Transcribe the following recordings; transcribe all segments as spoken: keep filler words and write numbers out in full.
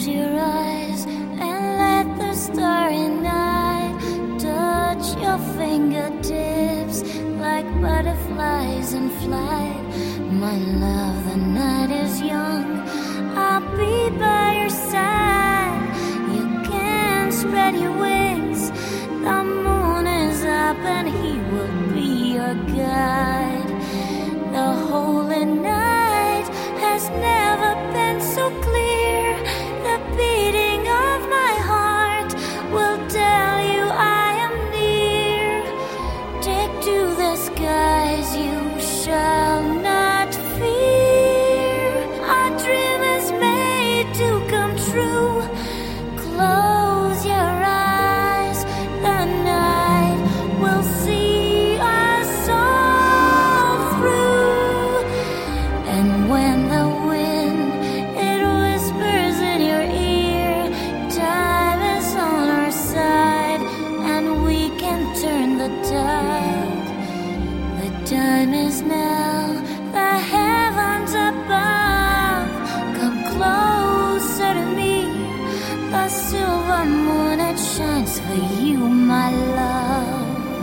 Close your eyes and let the starry night touch your fingertips like butterflies in flight. My love, the night is young, I'll be by your side. You can spread your wings, the moon is up and he will be your guide. The holy night has never been so clear. The beating of my heart will tell you I am near. Take to the skies, you shall not fear. Our dream is made to come true. Close your eyes, the night will see us all through. And when the wind, it whispers in your ear, time is on our side and we can turn the tide. The time is now, the heavens above come closer to me. The silver moon, it shines for you, my love.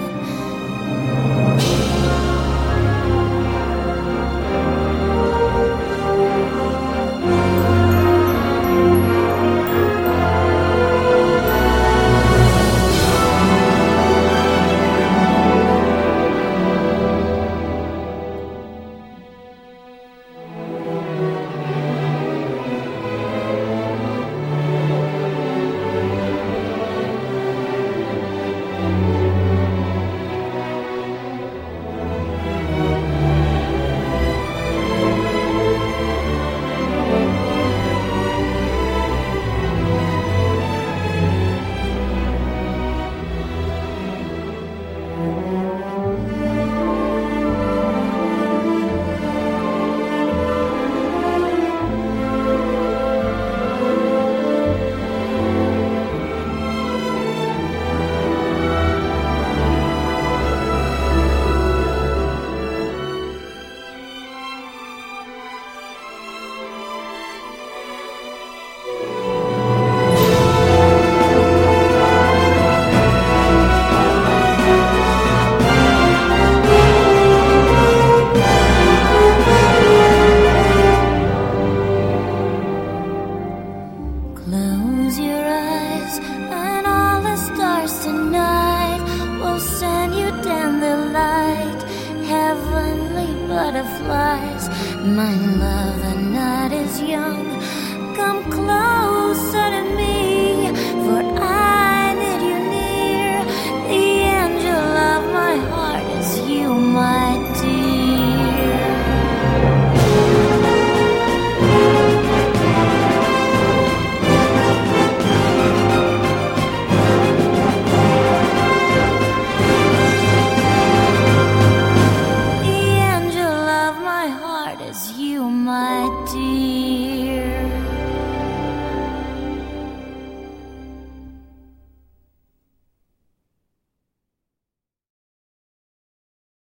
Close your eyes and all the stars tonight will send you down the light. Heavenly butterflies, my love, the night is young. Come closer to me.